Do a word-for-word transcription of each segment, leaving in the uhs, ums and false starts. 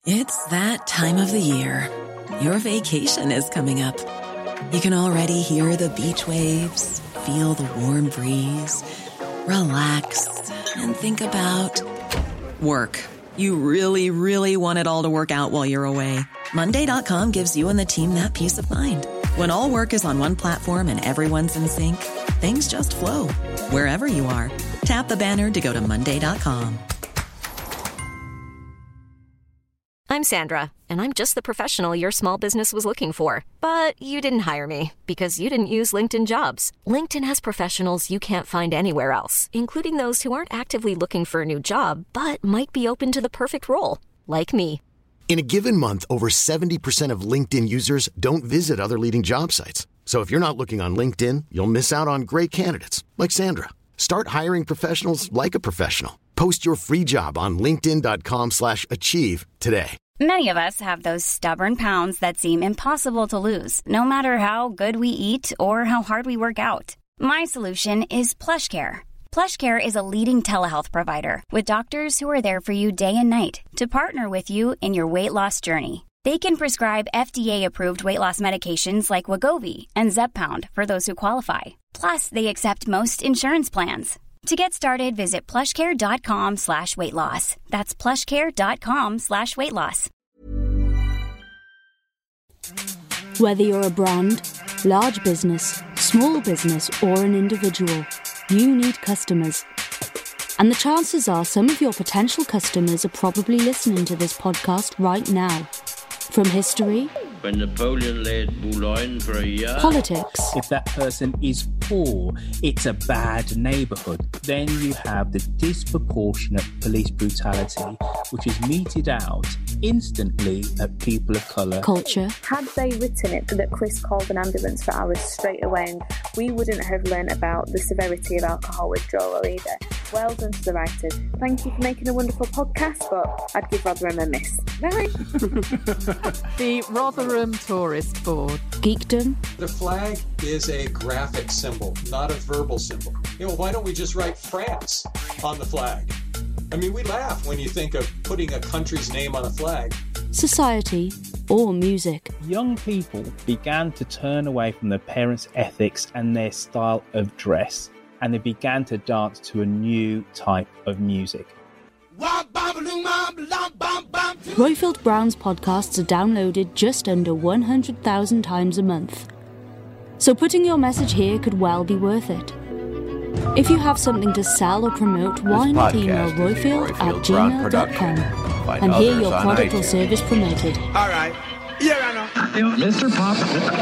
It's that time of the year. Your vacation is coming up. You can already hear the beach waves, feel the warm breeze, relax, and think about work. You really, really want it all to work out while you're away. Monday dot com gives you and the team that peace of mind. When all work is on one platform and everyone's in sync, things just flow. Wherever you are, tap the banner to go to Monday dot com. I'm Sandra, and I'm just the professional your small business was looking for. But you didn't hire me because you didn't use LinkedIn Jobs. LinkedIn has professionals you can't find anywhere else, including those who aren't actively looking for a new job, but might be open to the perfect role, like me. In a given month, over seventy percent of LinkedIn users don't visit other leading job sites. So if you're not looking on LinkedIn, you'll miss out on great candidates like Sandra. Start hiring professionals like a professional. Post your free job on linkedin dot com slash achieve today. Many of us have those stubborn pounds that seem impossible to lose, no matter how good we eat or how hard we work out. My solution is PlushCare. PlushCare is a leading telehealth provider with doctors who are there for you day and night to partner with you in your weight loss journey. They can prescribe F D A-approved weight loss medications like Wegovy and Zepbound for those who qualify. Plus, they accept most insurance plans. To get started, visit plushcare.com slash weight loss. That's plushcare.com slash weight loss. Whether you're a brand, large business, small business, or an individual, you need customers. And the chances are some of your potential customers are probably listening to this podcast right now. From history, when Napoleon laid Boulogne for a year, politics. If that person is poor, it's a bad neighbourhood. Then you have the disproportionate police brutality, which is meted out instantly at people of colour. Culture. Had they written it that Chris called an ambulance for hours straight away, and we wouldn't have learned about the severity of alcohol withdrawal either. Well done to the writers. Thank you for making a wonderful podcast, but I'd give Rotherham a miss. Bye. The Rotherham Tourist Board. Geekdom. The flag is a graphic symbol, not a verbal symbol. You know, why don't we just write France on the flag? I mean, we laugh when you think of putting a country's name on a flag. Society or music. Young people began to turn away from their parents' ethics and their style of dress, and they began to dance to a new type of music. Roifield Brown's podcasts are downloaded just under one hundred thousand times a month. So putting your message here could well be worth it. If you have something to sell or promote, why not email roifield at gmail dot com and hear your product or service promoted. All right. Yeah, I know. Mister Pop.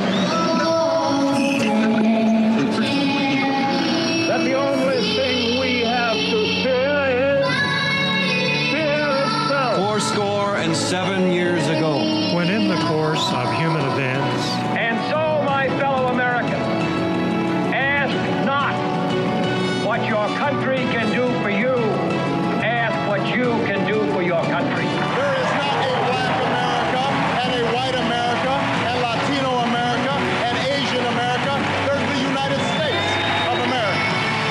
That the only thing we have to fear is fear itself. Four score and seven years ago, when in the course of human events. And so, my fellow Americans, ask not what your country can do for you. Ask what you can do for your country. There is not a black America and a white America and Latino America and Asian America. There's the United States of America.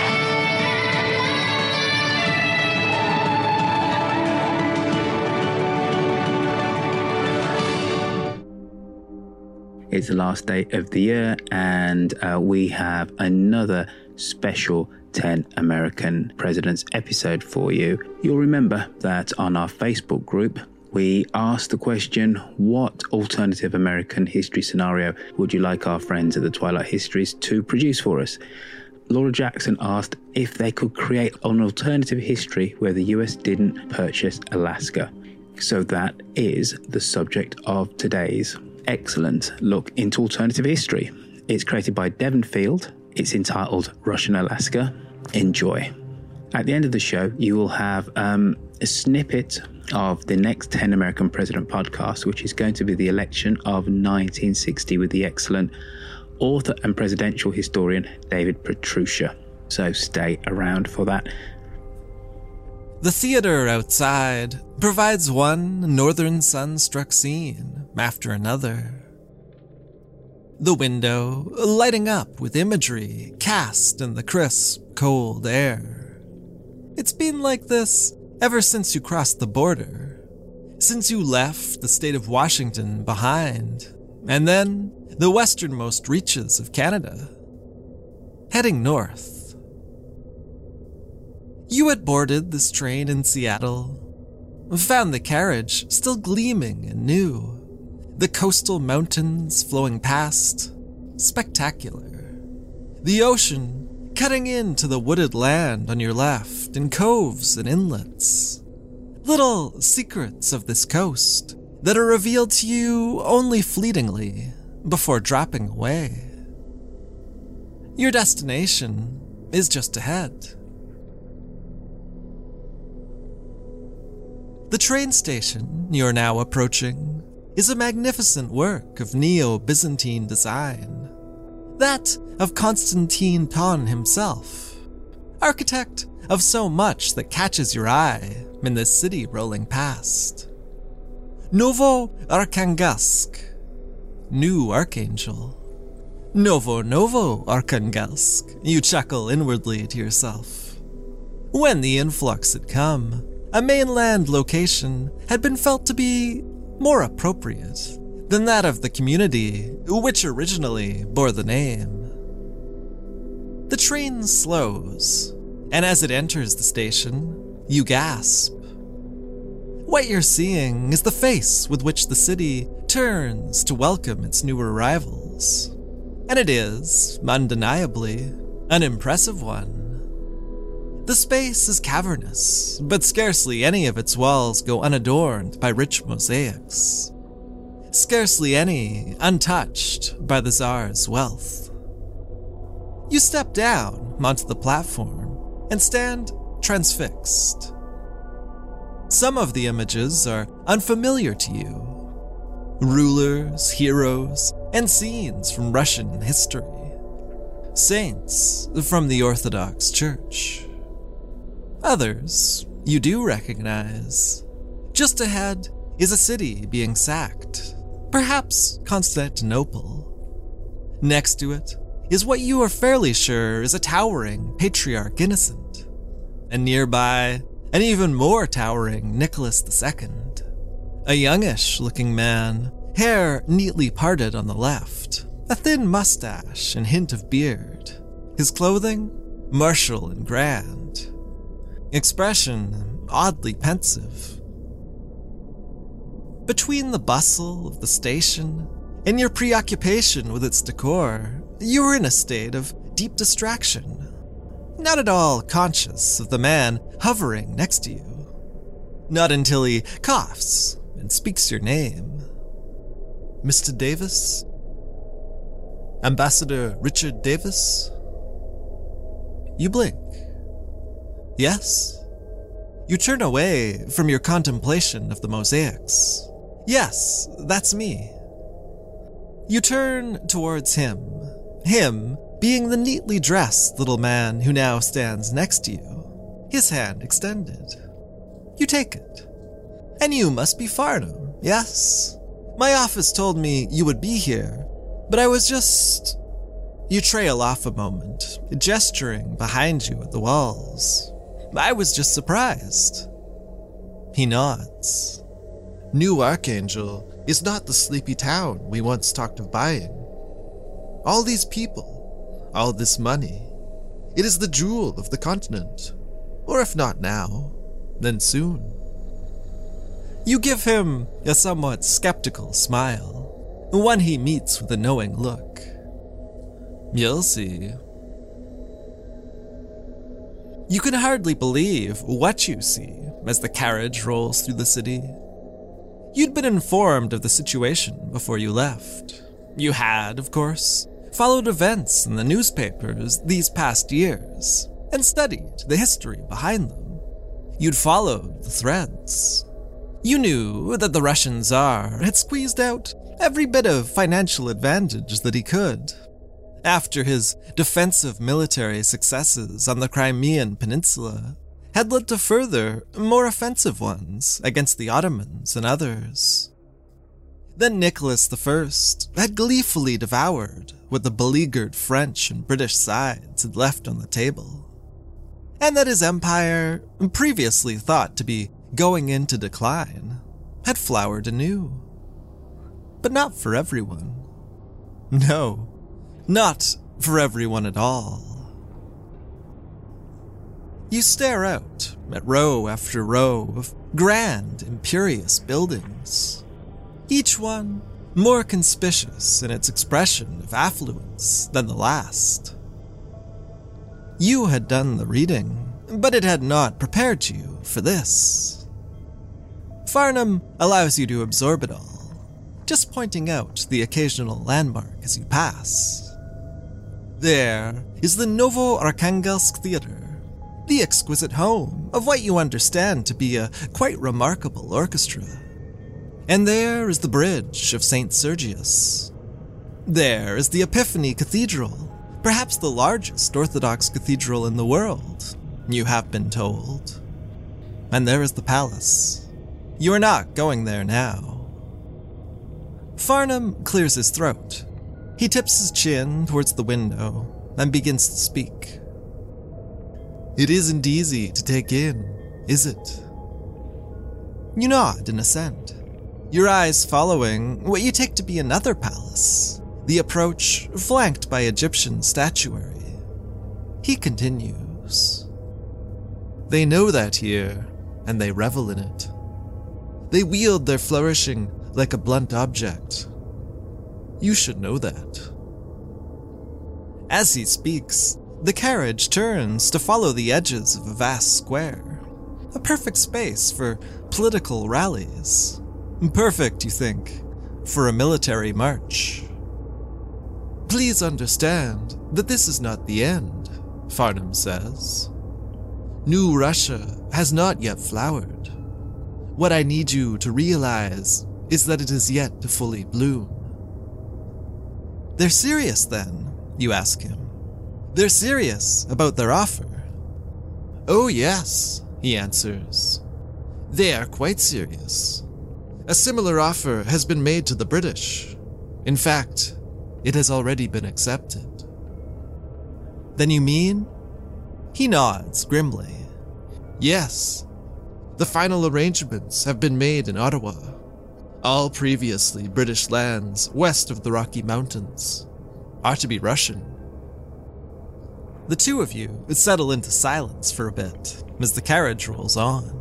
It's the last day of the year, and uh, we have another special ten American Presidents episode for you. You'll remember that on our Facebook group, we asked the question, what alternative American history scenario would you like our friends at the Twilight Histories to produce for us? Laura Jackson asked if they could create an alternative history where the U S didn't purchase Alaska. So that is the subject of today's excellent look into alternative history. It's created by Devon Field. It's entitled Russian Alaska. Enjoy. At the end of the show, you will have um, a snippet of the next ten American President podcast, which is going to be the election of nineteen sixty with the excellent author and presidential historian David Petrusha. So stay around for that. The theater outside provides one northern sun-struck scene after another. The window lighting up with imagery cast in the crisp, cold air. It's been like this ever since you crossed the border. since you left the state of Washington behind, and then the westernmost reaches of Canada, heading north. You had boarded this train in Seattle, found the carriage still gleaming and new, the coastal mountains flowing past, spectacular, the ocean cutting into the wooded land on your left in coves and inlets, little secrets of this coast that are revealed to you only fleetingly before dropping away. Your destination is just ahead. The train station you're now approaching is a magnificent work of Neo-Byzantine design, that of Constantine Thon himself, architect of so much that catches your eye in this city rolling past. Novo-Arkhangelsk, New Archangel. Novo Novo Arkhangelsk, you chuckle inwardly to yourself. When the influx had come, a mainland location had been felt to be more appropriate than that of the community which originally bore the name. The train slows, and as it enters the station, you gasp. What you're seeing is the face with which the city turns to welcome its new arrivals. And it is, undeniably, an impressive one. The space is cavernous, but scarcely any of its walls go unadorned by rich mosaics. Scarcely any untouched by the Tsar's wealth. You step down onto the platform and stand transfixed. Some of the images are unfamiliar to you. Rulers, heroes, and scenes from Russian history. Saints from the Orthodox Church. Others you do recognize. Just ahead is a city being sacked, perhaps Constantinople. Next to it is what you are fairly sure is a towering Patriarch Innocent, and nearby, an even more towering Nicholas the Second, a youngish-looking man, hair neatly parted on the left, a thin mustache and hint of beard, his clothing martial and grand, expression oddly pensive. Between the bustle of the station and your preoccupation with its decor, you are in a state of deep distraction, not at all conscious of the man hovering next to you. Not until he coughs and speaks your name. Mister Davis? Ambassador Richard Davis? You blink. Yes. You turn away from your contemplation of the mosaics. Yes, that's me. You turn towards him, him being the neatly dressed little man who now stands next to you, his hand extended. You take it. And you must be Farnham, yes? My office told me you would be here, but I was just... You trail off a moment, gesturing behind you at the walls. I was just surprised. He nods. New Archangel is not the sleepy town we once talked of buying. All these people, all this money, it is the jewel of the continent. Or if not now, then soon. You give him a somewhat skeptical smile, one he meets with a knowing look. You'll see. You can hardly believe what you see as the carriage rolls through the city. You'd been informed of the situation before you left. You had, of course, followed events in the newspapers these past years and studied the history behind them. You'd followed the threads. You knew that the Russian Tsar had squeezed out every bit of financial advantage that he could. After his defensive military successes on the Crimean Peninsula had led to further, more offensive ones against the Ottomans and others. Then Nicholas the First had gleefully devoured what the beleaguered French and British sides had left on the table, and that his empire, previously thought to be going into decline, had flowered anew. But not for everyone. No, not for everyone at all. You stare out at row after row of grand, imperious buildings, each one more conspicuous in its expression of affluence than the last. You had done the reading, but it had not prepared you for this. Farnham allows you to absorb it all, just pointing out the occasional landmark as you pass. There is the Novo-Arkhangelsk Theater, the exquisite home of what you understand to be a quite remarkable orchestra. And there is the bridge of Saint Sergius. There is the Epiphany Cathedral, perhaps the largest Orthodox cathedral in the world, you have been told. And there is the palace. You are not going there now. Farnham clears his throat. He tips his chin towards the window and begins to speak. It isn't easy to take in, is it? You nod in assent, your eyes following what you take to be another palace, the approach flanked by Egyptian statuary. He continues. They know that here, and they revel in it. They wield their flourishing like a blunt object. You should know that. As he speaks, the carriage turns to follow the edges of a vast square, a perfect space for political rallies. Perfect, you think, for a military march. Please understand that this is not the end, Farnham says. New Russia has not yet flowered. What I need you to realize is that it is yet to fully bloom. They're serious then, you ask him. They're serious about their offer. Oh yes, he answers. They are quite serious. A similar offer has been made to the British. In fact, it has already been accepted. Then you mean? He nods grimly. Yes. The final arrangements have been made in Ottawa. All previously British lands west of the Rocky Mountains are to be Russian. The two of you settle into silence for a bit as the carriage rolls on.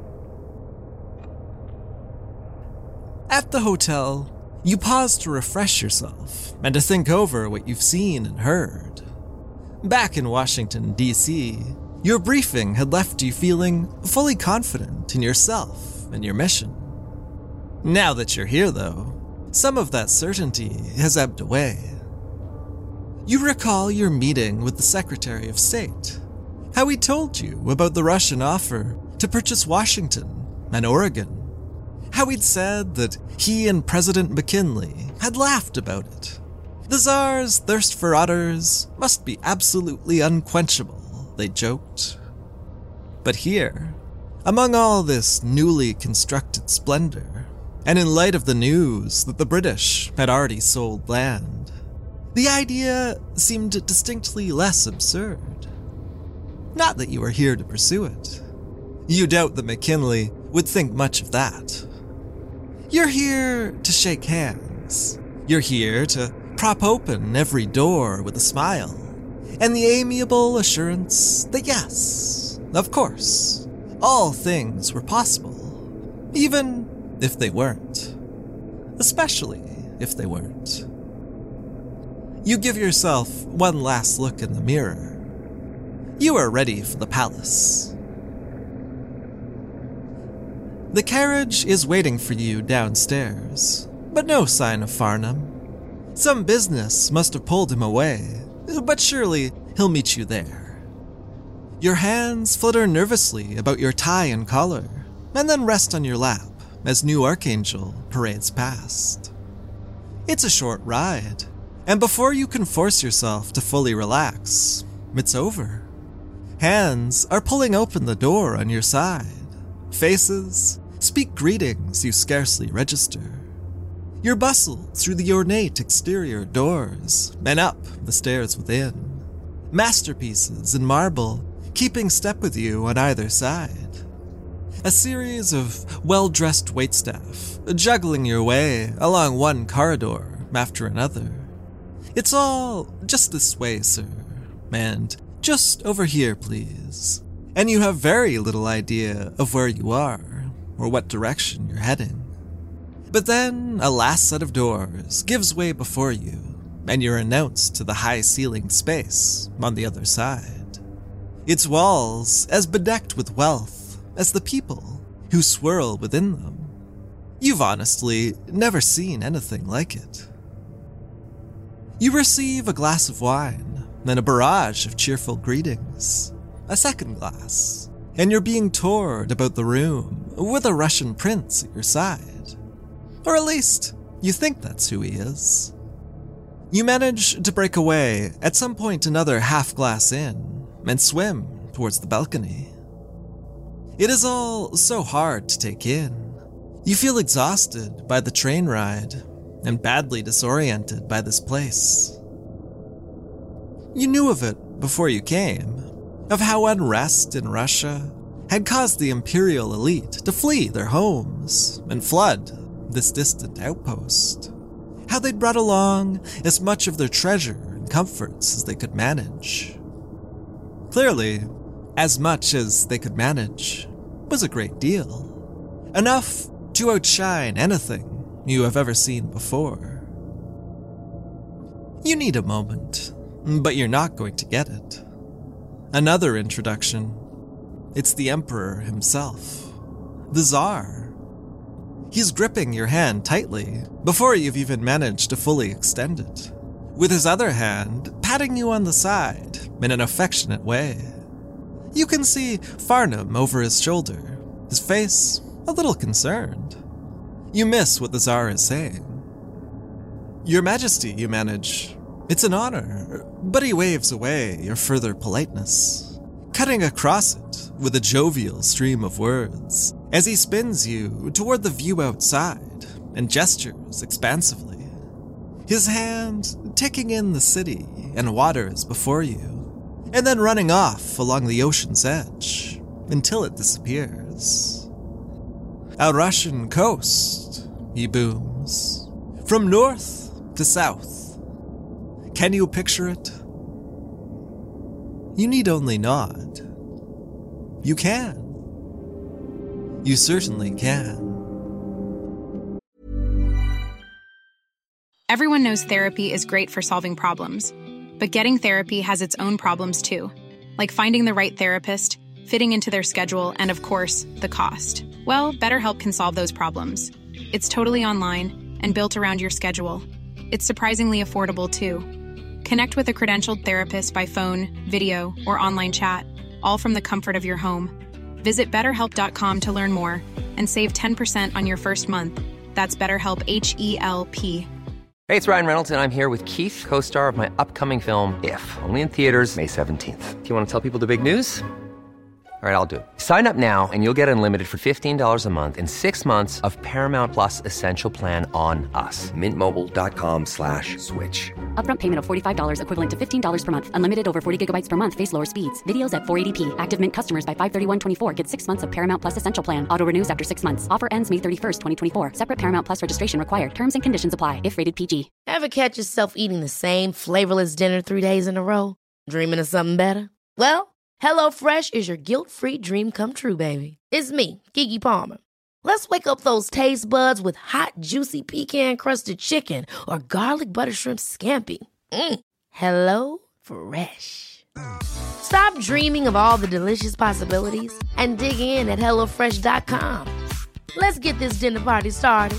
At the hotel, you pause to refresh yourself and to think over what you've seen and heard. Back in Washington, D C, your briefing had left you feeling fully confident in yourself and your mission. Now that you're here, though, some of that certainty has ebbed away. You recall your meeting with the Secretary of State, how he told you about the Russian offer to purchase Washington and Oregon, how he'd said that he and President McKinley had laughed about it. The Tsar's thirst for otters must be absolutely unquenchable, they joked. But here, among all this newly constructed splendor, and in light of the news that the British had already sold land, the idea seemed distinctly less absurd. Not that you were here to pursue it. You doubt that McKinley would think much of that. You're here to shake hands. You're here to prop open every door with a smile, and the amiable assurance that yes, of course, all things were possible, even if they weren't. Especially if they weren't. You give yourself one last look in the mirror. You are ready for the palace. The carriage is waiting for you downstairs, but no sign of Farnham. Some business must have pulled him away, but surely he'll meet you there. Your hands flutter nervously about your tie and collar, and then rest on your lap as New Archangel parades past. It's a short ride, and before you can force yourself to fully relax, it's over. Hands are pulling open the door on your side. Faces speak greetings you scarcely register. You're bustled through the ornate exterior doors and up the stairs within. Masterpieces in marble keeping step with you on either side. A series of well-dressed waitstaff juggling your way along one corridor after another. It's all just this way, sir, and just over here, please. And you have very little idea of where you are or what direction you're heading. But then a last set of doors gives way before you, and you're announced to the high-ceilinged space on the other side. Its walls as bedecked with wealth as the people who swirl within them. You've honestly never seen anything like it. You receive a glass of wine, then a barrage of cheerful greetings, a second glass, and you're being toured about the room with a Russian prince at your side. Or at least, you think that's who he is. You manage to break away at some point another half glass in and swim towards the balcony. It is all so hard to take in. You feel exhausted by the train ride and badly disoriented by this place. You knew of it before you came, of how unrest in Russia had caused the imperial elite to flee their homes and flood this distant outpost. How they'd brought along as much of their treasure and comforts as they could manage. Clearly, as much as they could manage was a great deal. Enough to outshine anything you have ever seen before. You need a moment, but you're not going to get it. Another introduction. It's the Emperor himself, the Tsar. He's gripping your hand tightly before you've even managed to fully extend it, with his other hand patting you on the side in an affectionate way. You can see Farnham over his shoulder, his face a little concerned. You miss what the Tsar is saying. Your Majesty, you manage. It's an honor, but he waves away your further politeness, cutting across it with a jovial stream of words as he spins you toward the view outside and gestures expansively, his hand taking in the city and waters before you, and then running off along the ocean's edge until it disappears. A Russian coast, he booms, from north to south. Can you picture it? You need only nod. You can. You certainly can. Everyone knows therapy is great for solving problems, but getting therapy has its own problems too, like finding the right therapist, fitting into their schedule, and of course, the cost. Well, BetterHelp can solve those problems. It's totally online and built around your schedule. It's surprisingly affordable too. Connect with a credentialed therapist by phone, video, or online chat, all from the comfort of your home. Visit better help dot com to learn more and save ten percent on your first month. That's BetterHelp, H E L P. Hey, it's Ryan Reynolds, and I'm here with Keith, co-star of my upcoming film, If, only in theaters May seventeenth. Do you want to tell people the big news? All right, I'll do it. Sign up now and you'll get unlimited for fifteen dollars a month and six months of Paramount Plus Essential Plan on us. Mint Mobile dot com slash switch. Upfront payment of forty-five dollars equivalent to fifteen dollars per month. Unlimited over forty gigabytes per month. Face lower speeds. Videos at four eighty p. Active Mint customers by five thirty-one twenty-four get six months of Paramount Plus Essential Plan. Auto renews after six months. Offer ends May thirty-first, twenty twenty-four. Separate Paramount Plus registration required. Terms and conditions apply if rated P G. Ever catch yourself eating the same flavorless dinner three days in a row? Dreaming of something better? Well, HelloFresh is your guilt-free dream come true, baby. It's me, Keke Palmer. Let's wake up those taste buds with hot, juicy pecan-crusted chicken or garlic butter shrimp scampi. Mm. Hello Fresh. Stop dreaming of all the delicious possibilities and dig in at hello fresh dot com. Let's get this dinner party started.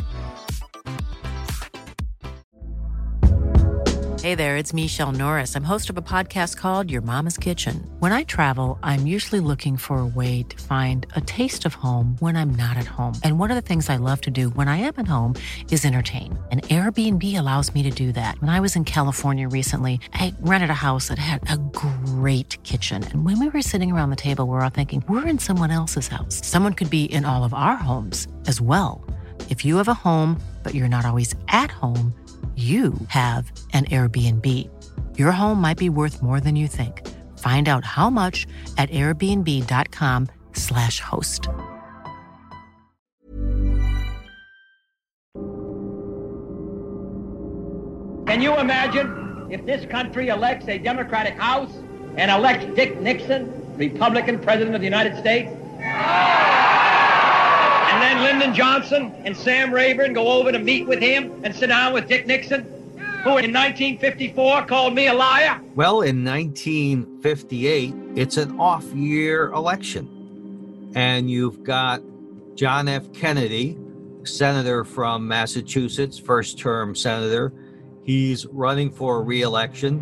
Hey there, it's Michelle Norris. I'm host of a podcast called Your Mama's Kitchen. When I travel, I'm usually looking for a way to find a taste of home when I'm not at home. And one of the things I love to do when I am at home is entertain. And Airbnb allows me to do that. When I was in California recently, I rented a house that had a great kitchen. And when we were sitting around the table, we were all thinking, we're in someone else's house. Someone could be in all of our homes as well. If you have a home, but you're not always at home, you have an Airbnb. Your home might be worth more than you think. Find out how much at airbnb.com slash host. Can you imagine if this country elects a Democratic House and elects Dick Nixon, Republican President of the United States? And then Lyndon Johnson and Sam Rayburn go over to meet with him and sit down with Dick Nixon, who in nineteen fifty-four called me a liar? Well, in nineteen fifty-eight, it's an off-year election. And you've got John F. Kennedy, senator from Massachusetts, first-term senator. He's running for re-election,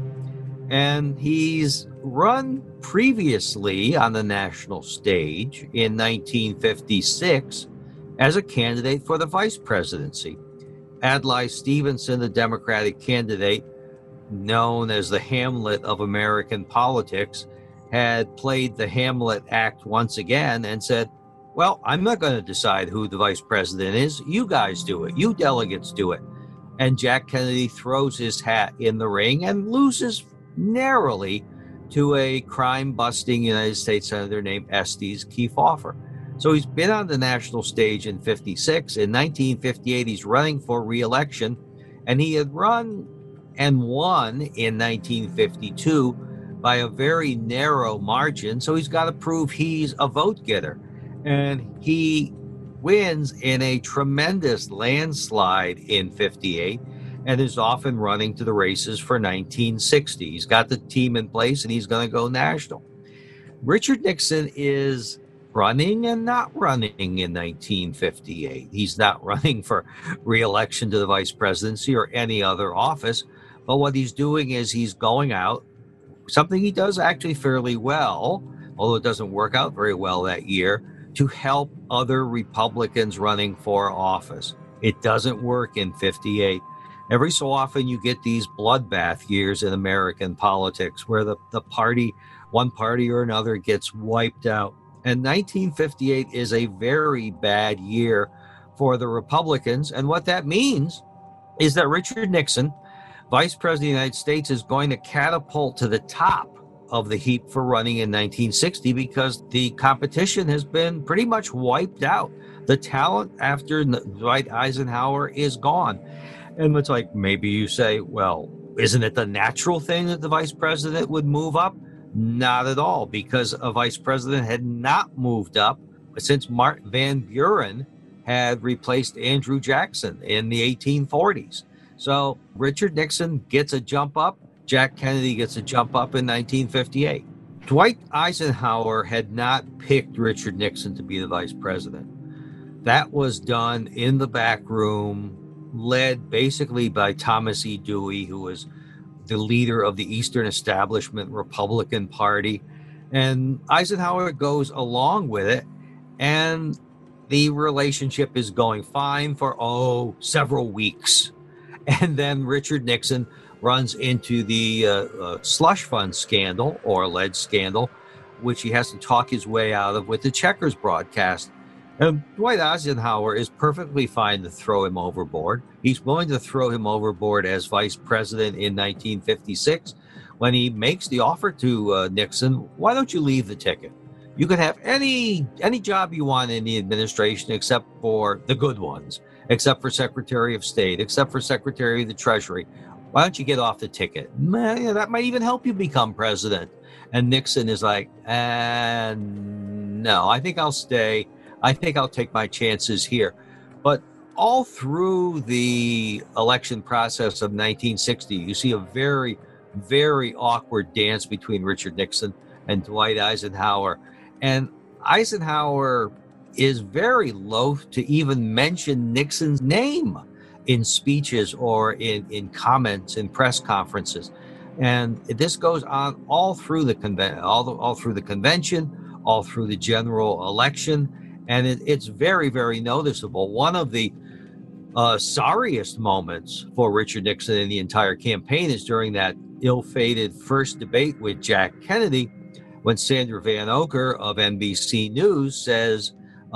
and he's run previously on the national stage in nineteen fifty-six as a candidate for the vice presidency. Adlai Stevenson, the Democratic candidate, known as the Hamlet of American politics, had played the Hamlet act once again and said, well, I'm not going to decide who the vice president is. You guys do it. You delegates do it. And Jack Kennedy throws his hat in the ring and loses narrowly to a crime-busting United States senator named Estes Kefauver. So he's been on the national stage in fifty-six. In nineteen fifty-eight, he's running for re-election, and he had run and won in nineteen fifty-two by a very narrow margin. So he's got to prove he's a vote getter. And he wins in a tremendous landslide in fifty-eight and is often running to the races for nineteen sixty. He's got the team in place and he's going to go national. Richard Nixon is running and not running in nineteen fifty-eight. He's not running for re-election to the vice presidency or any other office, but what he's doing is he's going out, something he does actually fairly well, although it doesn't work out very well that year, to help other Republicans running for office. It doesn't work in fifty-eight. Every so often you get these bloodbath years in American politics where the, the party, one party or another gets wiped out. And nineteen fifty-eight is a very bad year for the Republicans. And what that means is that Richard Nixon, Vice President of the United States, is going to catapult to the top of the heap for running in nineteen sixty because the competition has been pretty much wiped out. The talent after Dwight Eisenhower is gone. And it's like, maybe you say, well, isn't it the natural thing that the vice president would move up? Not at all, because a vice president had not moved up since Mark Van Buren had replaced Andrew Jackson in the eighteen forties. So Richard Nixon gets a jump up. Jack Kennedy gets a jump up in nineteen fifty-eight. Dwight Eisenhower had not picked Richard Nixon to be the vice president. That was done in the back room, led basically by Thomas E. Dewey, who was the leader of the Eastern Establishment Republican Party. And Eisenhower goes along with it, and the relationship is going fine for, oh, several weeks. And then Richard Nixon runs into the uh, uh, slush fund scandal, or alleged scandal, which he has to talk his way out of with the Checkers broadcast. And Dwight Eisenhower is perfectly fine to throw him overboard. He's willing to throw him overboard as vice president in nineteen fifty-six when he makes the offer to uh, Nixon, why don't you leave the ticket? You could have any any job you want in the administration except for the good ones, except for Secretary of State, except for Secretary of the Treasury. Why don't you get off the ticket? Man, yeah, that might even help you become president. And Nixon is like, uh, no, I think I'll stay. I think I'll take my chances here. But all through the election process of nineteen sixty, you see a very, very awkward dance between Richard Nixon and Dwight Eisenhower. And Eisenhower is very loath to even mention Nixon's name in speeches or in, in comments in press conferences. And this goes on all through the conven- all, the, all through the convention, all through the general election. And it, it's very, very noticeable. One of the uh, sorriest moments for Richard Nixon in the entire campaign is during that ill-fated first debate with Jack Kennedy, when Sandra Van Oker of N B C News says,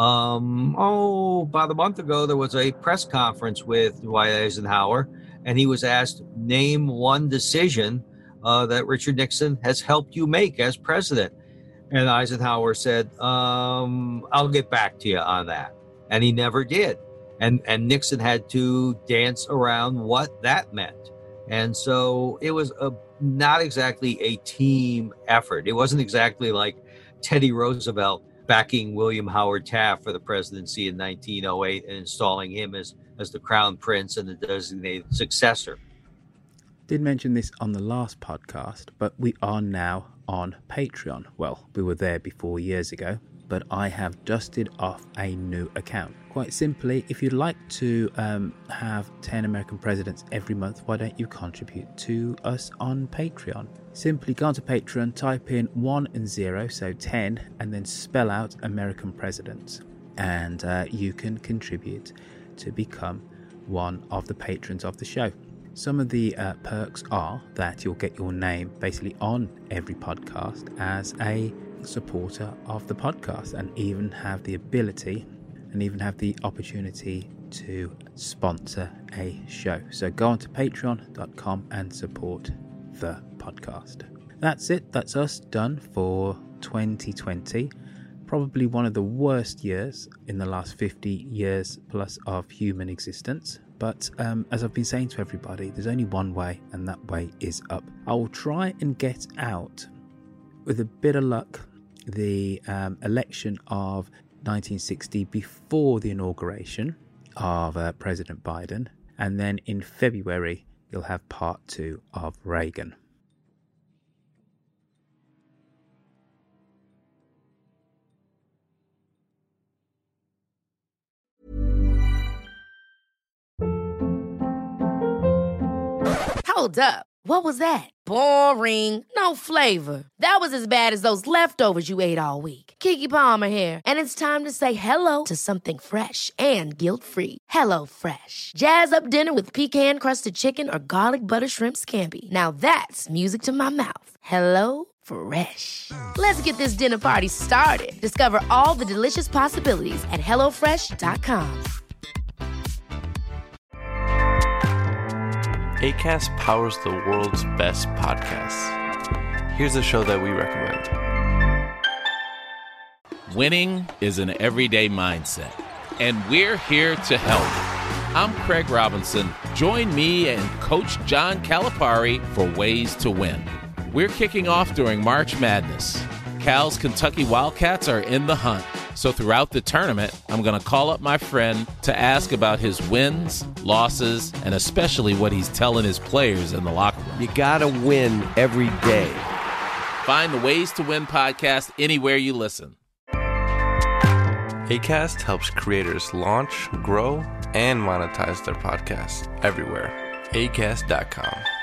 um, oh, about a month ago, there was a press conference with Dwight Eisenhower, and he was asked, name one decision uh, that Richard Nixon has helped you make as president. And Eisenhower said, um, I'll get back to you on that. And he never did. And, and Nixon had to dance around what that meant. And so it was a, not exactly a team effort. It wasn't exactly like Teddy Roosevelt backing William Howard Taft for the presidency in nineteen oh eight and installing him as, as the crown prince and the designated successor. Did mention this on the last podcast, but we are now on Patreon. Well, we were there before years ago, but I have dusted off a new account. Quite simply, if you'd like to um, have ten American presidents every month, why don't you contribute to us on Patreon? Simply go onto Patreon, type in one and zero, so ten, and then spell out American presidents. And uh, you can contribute to become one of the patrons of the show. Some of the uh, perks are that you'll get your name basically on every podcast as a supporter of the podcast, and even have the ability and even have the opportunity to sponsor a show. So go on to patreon dot com and support the podcast. That's it. That's us done for twenty twenty. Probably one of the worst years in the last fifty years plus of human existence. But um, as I've been saying to everybody, there's only one way, and that way is up. I will try and get out, with a bit of luck, the um, election of nineteen sixty before the inauguration of uh, President Biden. And then in February, you'll have part two of Reagan. Hold up. What was that? Boring. No flavor. That was as bad as those leftovers you ate all week. Keke Palmer here. And it's time to say hello to something fresh and guilt-free. Hello Fresh. Jazz up dinner with pecan-crusted chicken or garlic butter shrimp scampi. Now that's music to my mouth. Hello Fresh. Let's get this dinner party started. Discover all the delicious possibilities at hello fresh dot com. Acast powers the world's best podcasts. Here's a show that we recommend. Winning is an everyday mindset, and we're here to help. I'm Craig Robinson. Join me and Coach John Calipari for Ways to Win. We're kicking off during March Madness. Cal's Kentucky Wildcats are in the hunt. So throughout the tournament, I'm going to call up my friend to ask about his wins, losses, and especially what he's telling his players in the locker room. You got to win every day. Find the Ways to Win podcast anywhere you listen. Acast helps creators launch, grow, and monetize their podcasts everywhere. acast dot com.